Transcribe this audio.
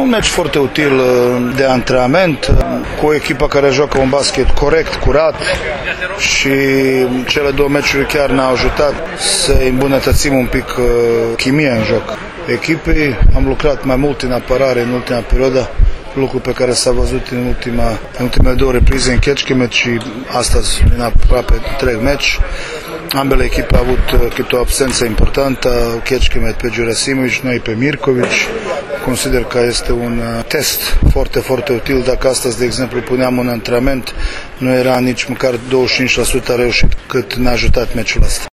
Un meci foarte util de antrenament, cu o echipă care joacă un basket corect, curat, și cele două meciuri chiar ne-au ajutat să îmbunătățim un pic chimia în joc echipei. Am lucrat mai mult în apărare în ultima perioadă, lucru pe care s-a văzut în ultimele două reprize în Kecskemét și astăzi în aproape întreg meci. Ambele echipe au avut câte o absență importantă, Kecskemét pe Gerasimovic, noi pe Mirkovic. Consider că este un test foarte, foarte util. Dacă astăzi, de exemplu, puneam un antrenament, nu era nici măcar 25% reușit, cât ne-a ajutat meciul ăsta.